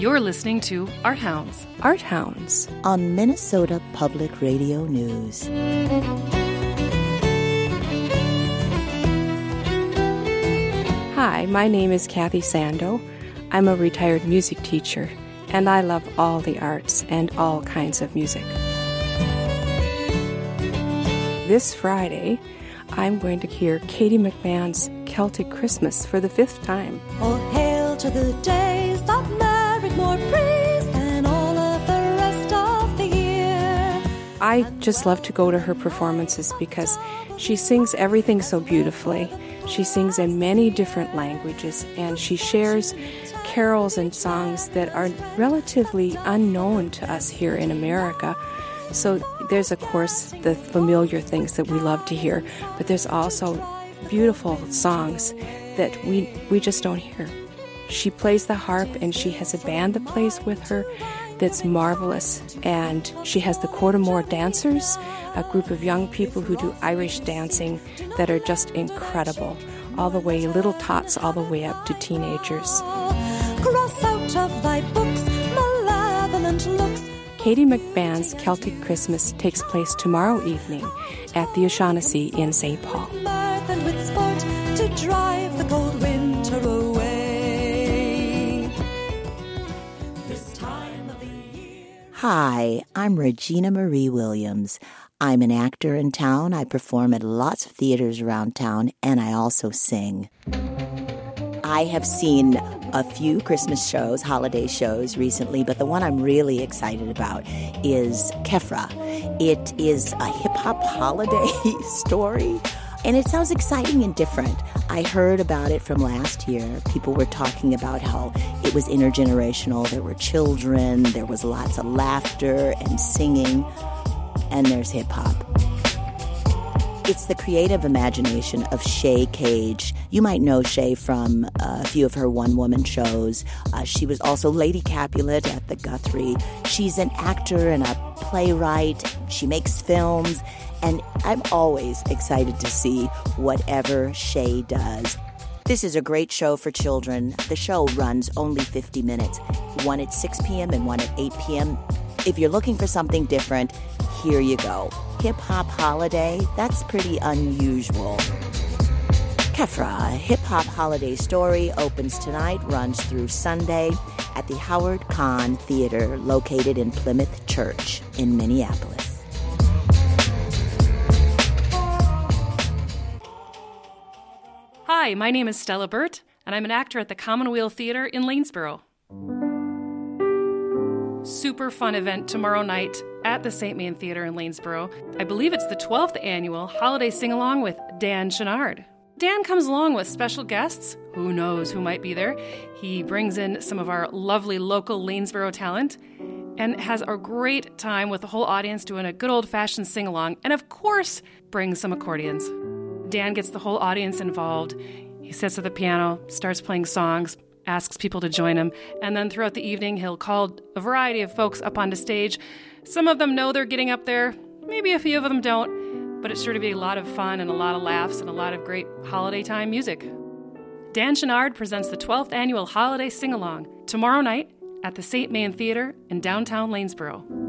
You're listening to Art Hounds. Art Hounds on Minnesota Public Radio News. Hi, my name is Kathy Sando. I'm a retired music teacher, and I love all the arts and all kinds of music. This Friday, I'm going to hear Katie McMahon's Celtic Christmas for the 5th time. All hail to the days that merit more praise than all of the rest of the year. I just love to go to her performances because she sings everything so beautifully. She sings in many different languages, and she shares carols and songs that are relatively unknown to us here in America. So there's, of course, the familiar things that we love to hear, but there's also beautiful songs that we just don't hear. She plays the harp, and she has a band that plays with her that's marvelous. And she has the Quartermore Dancers, a group of young people who do Irish dancing that are just incredible, all the way, little tots, all the way up to teenagers. Cross out of thy books, malevolent looks. Katie McMahon's Celtic Christmas takes place tomorrow evening at the O'Shaughnessy in St. Paul. Mirth and with sport to drive the cold winter away. This time of the year. Hi, I'm Regina Marie Williams. I'm an actor in town. I perform at lots of theaters around town, and I also sing. I have seen a few Christmas shows, holiday shows recently, but the one I'm really excited about is Kefra. It is a hip-hop holiday story, and it sounds exciting and different. I heard about it from last year. People were talking about how it was intergenerational. There were children, there was lots of laughter and singing, and there's hip-hop. It's the creative imagination of Shay Cage. You might know Shay from a few of her one-woman shows. She was also Lady Capulet at the Guthrie. She's an actor and a playwright. She makes films. And I'm always excited to see whatever Shay does. This is a great show for children. The show runs only 50 minutes, one at 6 p.m. and one at 8 p.m. If you're looking for something different, here you go. Hip-hop holiday, that's pretty unusual. Kefra, a hip-hop holiday story, opens tonight, runs through Sunday at the Howard Kahn Theater, located in Plymouth Church in Minneapolis. Hi, my name is Stella Burt, and I'm an actor at the Commonweal Theater in Lanesboro. Super fun event tomorrow night at the St. Main Theater in Lanesboro. I believe it's the 12th annual holiday sing-along with Dan Chenard. Dan comes along with special guests. Who knows who might be there? He brings in some of our lovely local Lanesboro talent and has a great time with the whole audience doing a good old-fashioned sing-along, and of course, brings some accordions. Dan gets the whole audience involved. He sits at the piano, starts playing songs, asks people to join him, and then throughout the evening, he'll call a variety of folks up onto stage. Some of them know they're getting up there, maybe a few of them don't, but it's sure to be a lot of fun and a lot of laughs and a lot of great holiday time music. Dan Chenard presents the 12th annual Holiday Sing-Along tomorrow night at the St. Main Theater in downtown Lanesboro.